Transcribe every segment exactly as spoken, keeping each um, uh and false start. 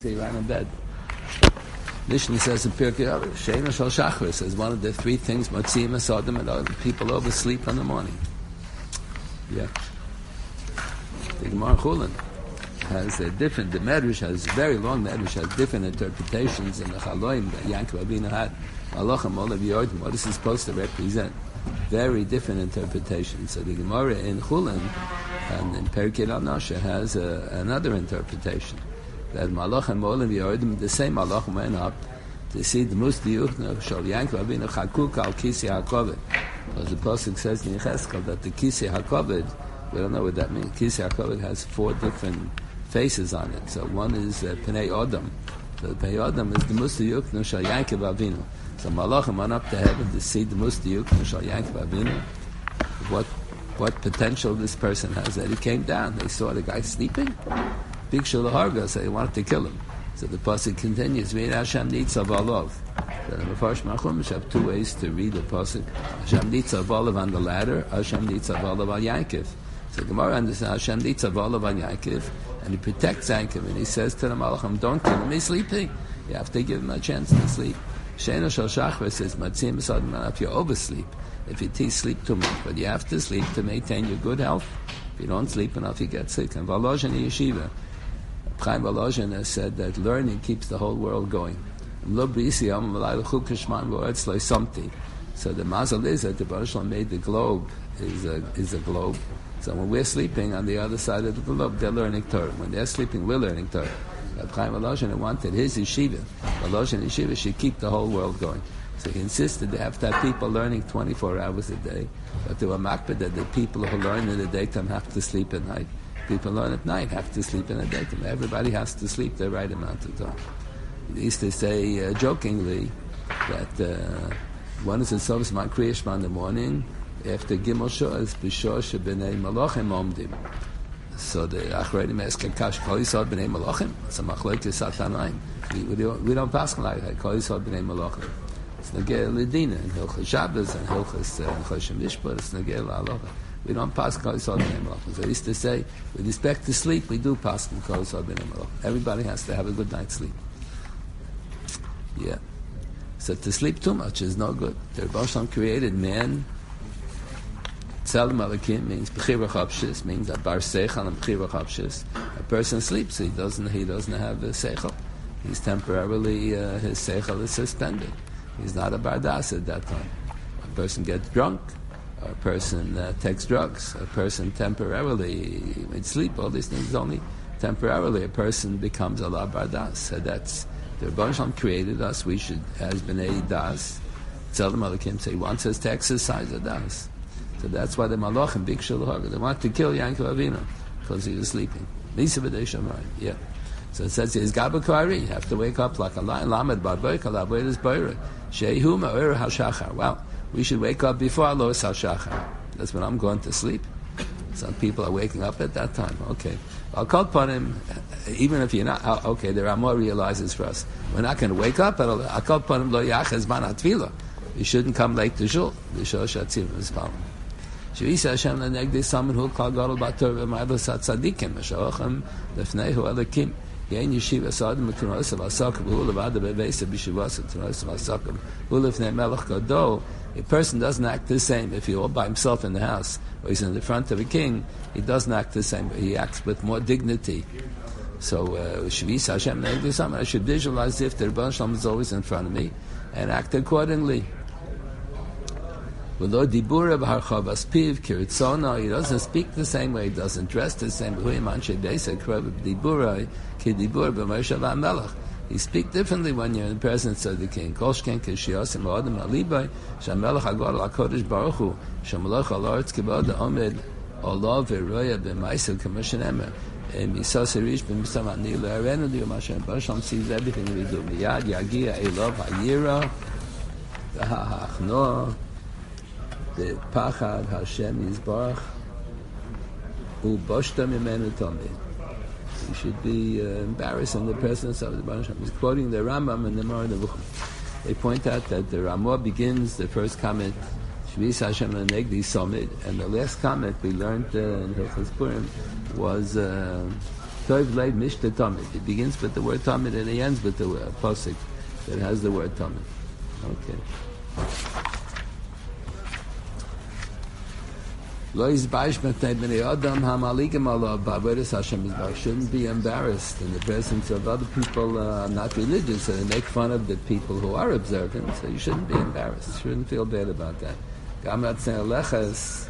He ran in bed. Mishnah says in Pirkei Avos, Sheina Shal Shachar says one of the three things Matziim Asadim and other people oversleep in the morning. Yeah. The Gemara Chulin has a different. The Medrash has very long. Medrash has different interpretations in the Chaloim that Yankov Avinu had. Malachim Olav Yordim. What is he supposed to represent? Very different interpretations. So the Gemara in Chulin and in Pirkei Avos has a, another interpretation. That Malachim Olav Yordim, the same Malachim went up to see the Musti Yuchna Shal Yankov Avinu Chakuk Al Kisi HaKoved. As the Pasuk says in Yecheskel that the Kisi HaKoved, we don't know what that means. Kisi HaKoved has four different faces on it. So one is uh, Pnei Odom. So the Pnei Odom is the Musti Yuchna Shal Yankov Avinu. So Malachim went up to heaven to see the Musti Yuchna Shal Yankov Avinu. What what potential this person has. That he came down. They saw the guy sleeping. Big Shulaharga, so they wanted to kill him. So the pasuk continues, read Hashem Nitzav Alav. So the Mepharsh Machumish have two ways to read the pasuk. Hashem Nitzav Alav on the ladder, Hashem Nitzav Alav on Yankov. So Gemara understands Hashem Nitzav Alav on Yankov, and he protects Yankov, and he says to the Malachim, don't kill him, he's sleeping. You have to give him a chance to sleep. Sheina Shal Shachar says, Matzim B'Sadman, if you oversleep, if you teach sleep too much, but you have to sleep to maintain your good health. If you don't sleep enough, you get sick. And Valoj in Yeshiva, Chaim Volozhin has said that learning keeps the whole world going. So the mazal is that the Baruch Shalom made the globe is a, is a globe. So when we're sleeping on the other side of the globe, they're learning Torah. When they're sleeping, we're learning Torah. But Chaim Volozhin wanted his yeshiva, Volozhin yeshiva, should keep the whole world going. So he insisted they have to have people learning twenty-four hours a day. But they were makbid that the people who learn in the daytime have to sleep at night. People learn at night have to sleep in the daytime. Everybody has to sleep the right amount of time. They used to say uh, jokingly that uh, one is a Sovs Man Kriyashma in the morning after Gimel Shah is B'Shah Sheb'nei Malachim Omdim. So the Achreidim ask Kash Kol Yisod B'nei Malachim. It's a Machlok Satanaim. We, we don't we don't pass like that. Kol Yisod B'nei Malachim. It's Nagel Ledina and Hilchas Shabbos and Hilchas Choshen Mishpat. It's Nagel Aloha. We don't pass Kol Yisod B'nei Malachim. So I used to say, with respect to sleep, we do pass Kol Yisod B'nei Malachim. Everybody has to have a good night's sleep. Yeah. So to sleep too much is no good. The Rebbe Shalom created man. Tzelem Alakim means B'chira Chapshis, means a Bar Seichel and B'chira Chapshis. A person sleeps, he doesn't, he doesn't have a Seichel. He's temporarily, uh, his Seichel is suspended. He's not a Bardas at that time. A person gets drunk. A person uh, takes drugs. A person temporarily would sleep. All these things only temporarily. A person becomes a la bardas. So that's the Rebbe Shalom created us. We should, as b'nei das, Tzelem Alakim say, he wants us to exercise a das. So that's why the Malachim, big Shulchan, they want to kill Yankov Avinu because he was sleeping. Lisa b'dei Shammai. Yeah. So it says he's Gabakari. You have to wake up like a lion. Lamed bar boik alav ve'edes boira. Shehu ma'or hashachar. Wow. We should wake up before Alois HaShachar. That's when I'm going to sleep. Some people are waking up at that time. Okay. I'll call upon him, even if you're not, okay, there are more realizes for us. We're not going to wake up, I'll call upon him, lo yachaz man atfila. You shouldn't come late to shul. B'shol shatzim v'spal. Shvisa Hashem lenegdi someone who called Gadol Bator v'ma'elos hatzadikim. V'shoachem lefneihu elakim. Yain yeshiva sadim v'tunos v'asakim v'hu levada b'veisa b'shivas v'tunos v'asakim v'hu lefnei melech gadol. A person doesn't act the same if he's all by himself in the house or he's in the front of a king. He doesn't act the same, but he acts with more dignity. So, Shvis Hashem, I should visualize if the Rebbe Shalom is always in front of me and act accordingly. He doesn't speak the same way, he doesn't dress the same way. You speak differently when you're in the presence of the king. Kolshken kishiyosim ha'adam ha'libay shamelech ha'gadol ha'kodesh baruch hu shamelech ha'laretz kibod ha'omed olav v'roya b'maisel k'moshen emer misas harish b'misam ha'ni le'arenu diyo Hashem. Baruch Shalom sees everything we do. Miyad yagia elov ha'yira v'ha'achno v'pachad Hashem yizbarach u'boshta mimenu tomid. You should be uh, embarrassed in the presence of the Baruch Shalom. He's quoting the Rambam and the Moreh Nevuchim. They point out that the Ramah begins the first comment, Shvis Hashem Lenegdi Somid, and the last comment we learned uh, in Hilchos Purim was uh, Tov Lev Mishta Tamid. It begins with the word Tamid and it ends with the uh, pasuk that has the word Tamid. Okay. Lo yizbayish b'nei bnei adam hamaligim alav ba'avodas Hashem yizbarach. Shouldn't be embarrassed in the presence of other people uh, not religious, and they make fun of the people who are observant. So you shouldn't be embarrassed. You shouldn't feel bad about that. Gamat Leches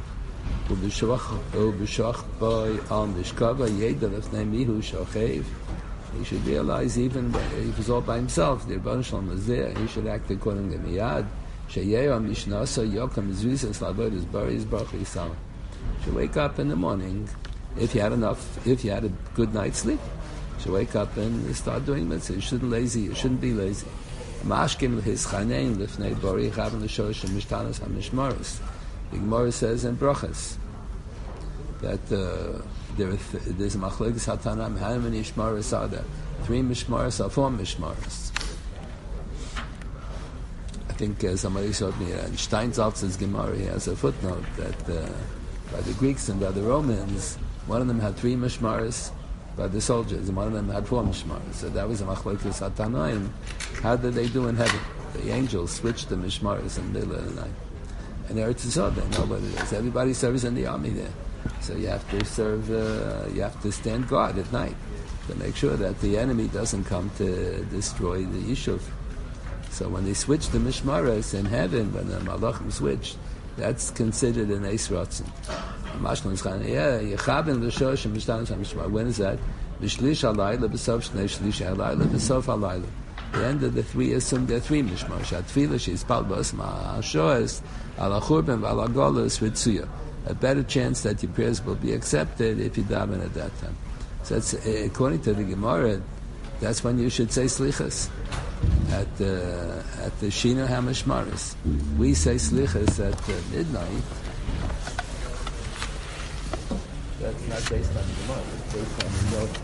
ub'shoch boy al mishkava yeda lefnei mihu shochev. He should realize even when he was all by himself, the Rebbeinu Shalom was there. He should act according to miyad. Sheyeh mishnasa yokam zvisas lavodas baris baruch yisam. Should wake up in the morning if you had enough, if you had a good night's sleep. Should wake up and start doing mitzvah. You shouldn't lazy. You shouldn't be lazy. Mashkim his chanein lifnei bari chaven l'shorish mishtanas hamishmaris. The Gemara says in brachas that uh, there th- there's a machlokes hatanam. How many mishmaris are there? Three mishmaris or four mishmaris? I think uh, somebody showed me uh, in Steinsaltz's Gemara. He has a footnote that uh, by the Greeks and by the Romans, one of them had three mishmaris by the soldiers, and one of them had four mishmaris. So that was a machlokes hatanaim. How did they do in heaven? The angels switched the mishmaris in the middle of the night. And Eretz Yisrael, they know what it is. Everybody serves in the army there. So you have to serve, uh, you have to stand guard at night to make sure that the enemy doesn't come to destroy the Yishuv. So when they switched the Mishmaras in heaven, when the Malachim switched, that's considered an Eis Ratzin. When is that? The end of the three assume there are three mishmar. Shatfila, she's palbas, ma'ashoes, ala churban, ala golos, ritzuya. A better chance that your prayers will be accepted if you daven at that time. So that's, according to the Gemara, that's when you should say slichas at the at the Shina HaMishmaris. We say slichas at uh, midnight. That's not based on the Gemara. It's based on the note.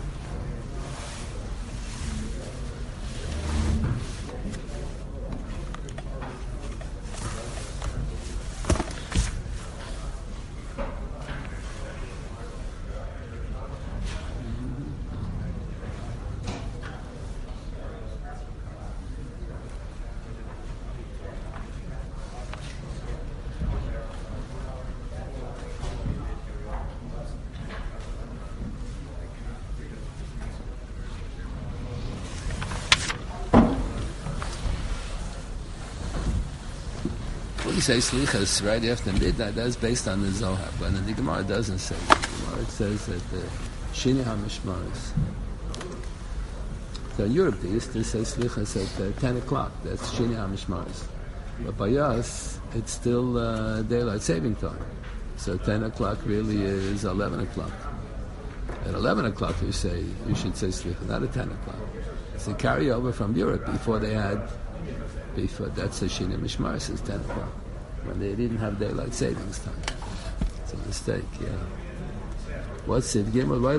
Say slichas right after midnight. That's based on the Zohar, but the Gemara doesn't say that. The Gemara says that the Shini HaMishmaris. So in Europe they used to say slichas at uh, ten o'clock. That's Shini HaMishmaris. But by us, it's still uh, daylight saving time. So ten o'clock really is eleven o'clock. At eleven o'clock you say you should say slichas, not at ten o'clock. It's a carryover from Europe before they had. Before that's the Shini HaMishmaris is ten o'clock. When they didn't have daylight savings time. It's a mistake, yeah. What's it? We should all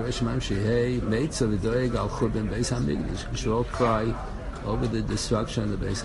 cry over the destruction of the Beis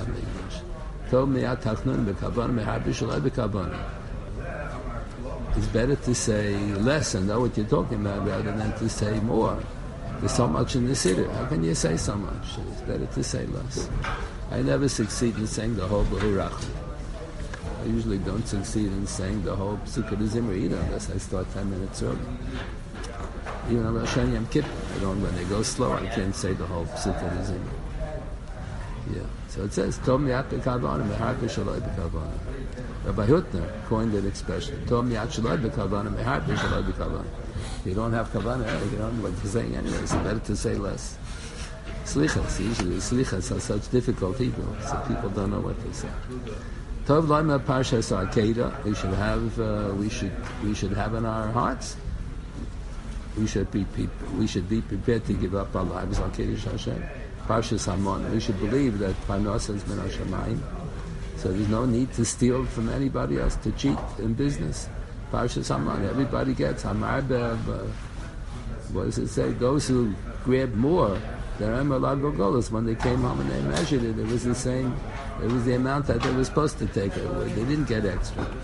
HaMikdash. It's better to say less and know what you're talking about rather than to say more. There's so much in the city. How can you say so much? It's better to say less. I never succeed in saying the whole B'hurach. I usually don't succeed in saying the whole Psukkah Zimri either unless I start ten minutes early. Even on Rosh Hashanah Yom Kippur, I don't, when they go slow, I can't say the whole Psukkah Zimri. Yeah. So it says, Tov mi'at b'kavanim, mehar b'shaloi b'kavanim. Rabbi Hutner coined that expression. Tov mi'at shaloi b'kavanim, mehar b'shaloi b'kavanim. If you don't have kavanah, you don't know what you're saying anyway. It's better to say less. Slichas, usually slichas are such difficult Hebrew, so people don't know what they say. Tov Laima Parshas Arkeda. We should have. Uh, we should. We should have in our hearts. We should be. We should be prepared to give up our lives on Kiddush Hashem. Parshas Hamon. We should believe that Parnasa is min hashamayim. So there's no need to steal from anybody else, to cheat in business. Parshas Hamon. Everybody gets Hamar Be'av. Uh, what does it say? Those who grab more. The Emor Lagogolos, when they came home and they measured it, it was the same, it was the amount that they were supposed to take. They didn't get extra.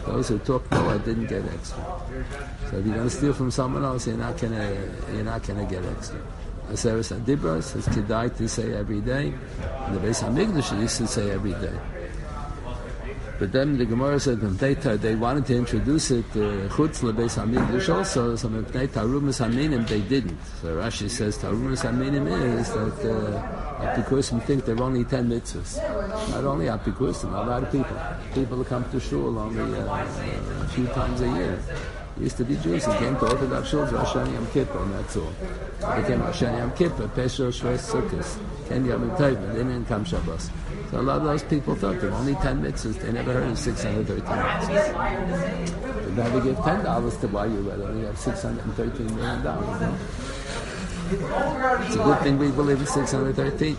Those who took Noah didn't get extra. So if you're going to steal from someone else, you're not going to you're not going to get extra. Aseres Adibros is kedai to say every day. And the Beis Hamikdash used to say every day. But then the Gemara said they they wanted to introduce it chutz uh, lebeis hamikdash also. So mepnei tarumas haminim they didn't. So Rashi says tarumas haminim is that uh, apikusim think there are only ten mitzvahs. Not only apikusim, a lot of people. People who come to shul only uh, a few times a year. Used to be Jews who came to Orthodox shuls Rosh Hashanah Yom Kippur, and that's all. They came Rosh Hashanah Yom Kippur, Pesach, Shves, Sukkot, Ken Yom Tov, they didn't come Shabbos. So a lot of those people thought there were only ten mitzvahs. They never heard of six hundred thirteen mitzvahs. You'd rather give ten dollars to buy you, but only have six hundred thirteen million dollars. No? It's a good thing we believe in six hundred thirteen.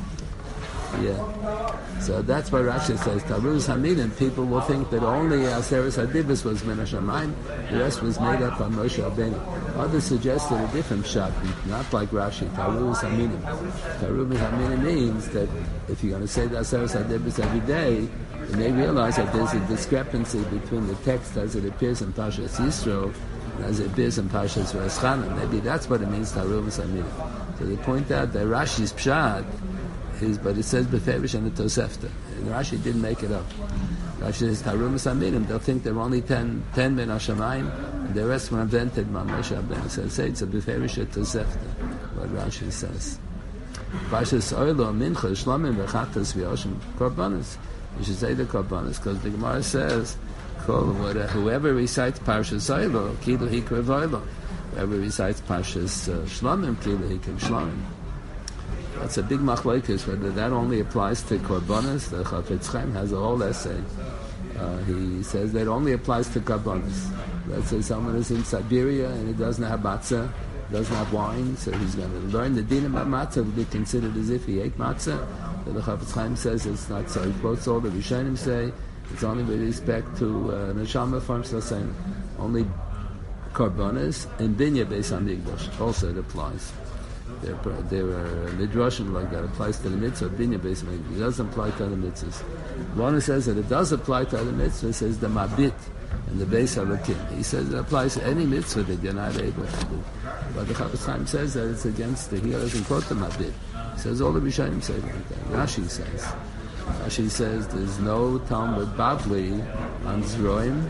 Yeah. So that's why Rashi says, Taruz Hamidim, people will think that only Aseres Hadibus was Min HaShamayim, the rest was made up by Moshe Rabbeinu. Others suggested a different shot, not like Rashi, Taruz Hamidim. Taruz Hamidim means that if you're going to say the Aseres Hadibus every day, you may realize that there's a discrepancy between the text as it appears in Parshas Yisro and as it appears in Parshas V'eschana. Maybe that's what it means, Taruz Hamidim. So they point out that Rashi's pshat is, but it says Beferish and the Tosefta. And Rashi didn't make it up. Rashi says Tarumas Hamidim. They'll think there are only ten, ten Min HaShamayim, and the rest were invented by Moshe Rabbeinu. So say it's a Beferish and Tosefta. What Rashi says. Parshas Oilo Mincha Shlomim V'Chatas V'Yoshim Korbanos. You should say the Korbanos because the Gemara says, whoever recites Parshas Oilo, Kilu Hikra V'Oilo. Whoever recites Parshas uh, Shlomim, Kilu Hikra Shlomim. That's a big machlokes whether that only applies to korbanos. The Chafetz Chaim has a whole essay. Uh, he says that only applies to korbanos. Let's say someone is in Siberia and he doesn't have matzah, doesn't have wine, so he's going to learn the din about matzah. It will be considered as if he ate matzah. So the Chafetz Chaim says it's not so. He quotes all the Rishonim say it's only with respect to uh, neshama farms. The same, only korbanos and binya beis hamikdash. Also it applies. There, there are midrashim like that applies to the mitzvah. Binya basically it doesn't apply to other mitzvahs. One who says that it does apply to other mitzvahs says the mabit and the beis halakim. He says it applies to any mitzvah that you're not able to do. But the Chafetz Chaim says that it's against the. He doesn't quote the mabit. He says all the Rishonim say like that. Rashi says. Rashi says there's no Talmud Bavli on Zroim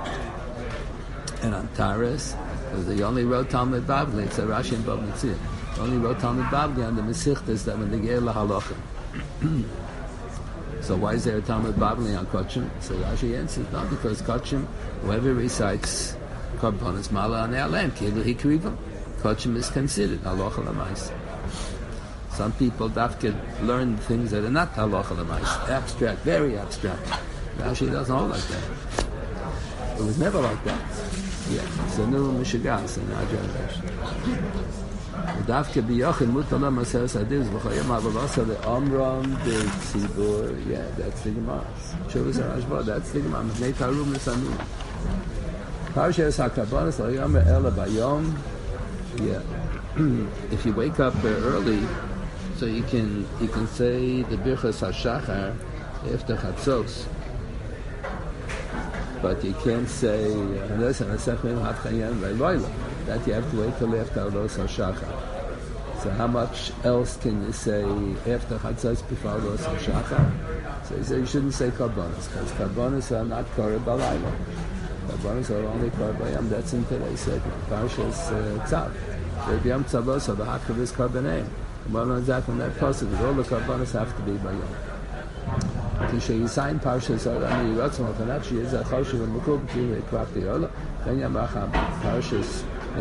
and on Taras. Because they only wrote Talmud Bavli. It's a Rashi and Bava Metzia. Only wrote Talmud Bavli on the Mesichtas that when they get lahalacha. So why is there a Talmud Bavli on Kachim? So Rashi answers, not because Kachim, whoever recites Korbanos Mala on E'alem, Kilu Hikrivam, Kachim is considered halacha l'mais. Some people dafke learn things that are not halacha l'mais, abstract, very abstract. Rashi doesn't hold like that. It was never like that. Yeah, it's a new Mishigas in our generation. Dafke biyachin mutala maseres hadis v'chayim avalasa le'amram b'tzibur. Yeah, that's the Gemara. Shuvas HaRashba, that's the Gemara. Mepnei tarum l'samim. Parshas HaKarbanos l'yom ela bayom. Yeah. If you wake up early, so you can you can say the birchas hashachar after chatzos. But you can't say unless an asechim hafchayim v'loyla. That you have to wait till after Alos HaShachar. So how much else can you say after Chatzos before Alos HaShachar? So he said you shouldn't say Karbonos, because Karbonos are not Korah Balayla. Karbonos are only Korah Bayam. That's in today's segment. Parshas Tzav. So B'yam Tzavos or B'hakav is Karbonim. Well, on that from that passage, all the Karbonos have to be Bayam. To show you sign Parshas Arami Yiratzim Al-Fanakshi is a Choshev and Mekub Kiri Kvach Diyola. Then Yamacham Parshas but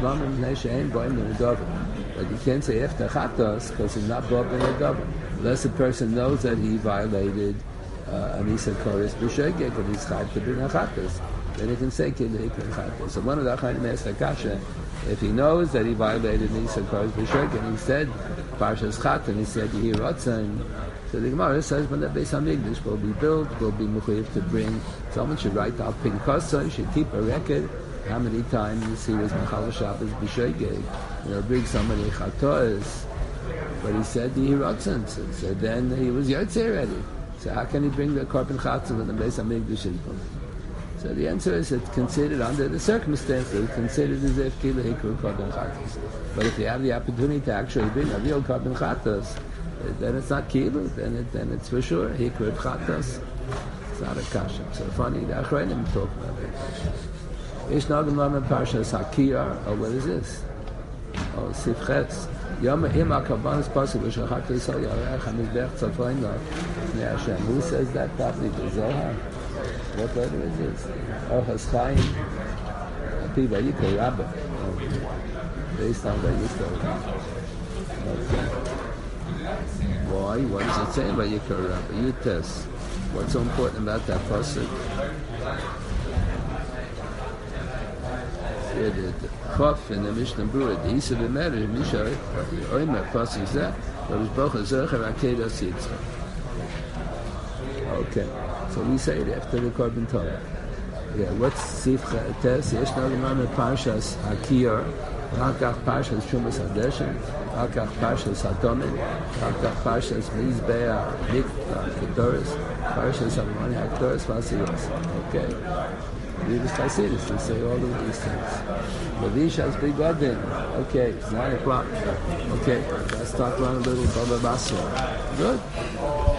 you can't say after chatos because he's not brought in a davar. Unless a person knows that he violated uh, an isa koris b'shegeg and he's chayv to bring a chatos, then he can say kilu hikra chatos. So one of the achayim asked Akasha, if he knows that he violated an isa koris b'shegeg and he said parshas chat and he said yehi ratzon, so the Gemara says when the Beis Hamikdash will be built, will be mechuyev to bring. Someone should write out pinkosa, should keep a record. How many times he was Mechal Shabbos b'shegeg, you know, bring somebody chatos, but he said the Hiratzon, so, so then he was Yotze already. So how can he bring the korban chatos when the Beis Hamikdash is built? So the answer is it's considered under the circumstances, it's considered as if Kila Hikru Korban Chatas. But if you have the opportunity to actually bring a real Korban Chatas, then it's not Kila, then it, then it's for sure Hikru Chatas. It's not a kasha. So funny, the Achronim talk about it. Ish Nagam Lama Parshas Hakiyar, oh, what is this? Oh, Sifchetz. Yom Ima Kabbanis Pasuk V'Shachak Yisrael Yarech HaMizbech Tzafon Lo Pnei Hashem. Who says that probably? The Zohar. What letter is this? Orchos Chaim. Api Vayikra Rabbah. Based on Vayikra. Okay. Why? What does it say about Vayikra Rabbah? You test. What's so important about that pasuk? Yeah, the Chof in the Mishnah Berurah, the Isa b'Medrash, Misha Oimer pasuk zeh, Baruch Baruch Zercher Akedos Yitzchak. Okay, so we say it after the Korban Torah. Yeah, what's Sifcha Tes? Yesh Nagam Parshas Hakiyar, Hakach Parshas Shumas Hadeshin, Hakach Parshas Hatomin, Hakach Parshas Mizbeah Mikvah Kedoros, Parshas Avoni Hakdoros Vasiros. Okay. Read the Chasidus to say all of these things. Levishas Begodim. Okay, it's nine o'clock. Okay, let's talk around a little Baba Basra. Good.